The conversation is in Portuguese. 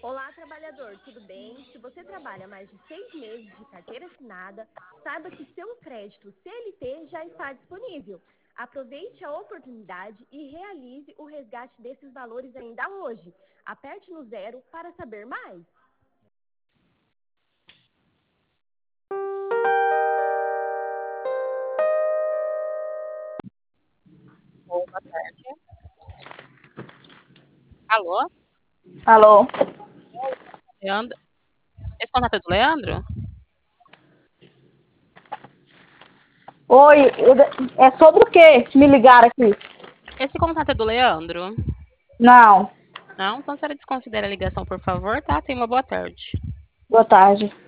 Olá, trabalhador, tudo bem? Se você trabalha mais de 6 meses de carteira assinada, saiba que seu crédito CLT já está disponível. Aproveite a oportunidade e realize o resgate desses valores ainda hoje. Aperte no 0 para saber mais. Boa tarde. Alô? Alô? Leandro? Esse contato é do Leandro? Oi, é sobre o que me ligaram aqui? Esse contato é do Leandro? Não, Não? Então, a senhora desconsidera a ligação, por favor, tá? Tenha uma boa tarde. boa tarde.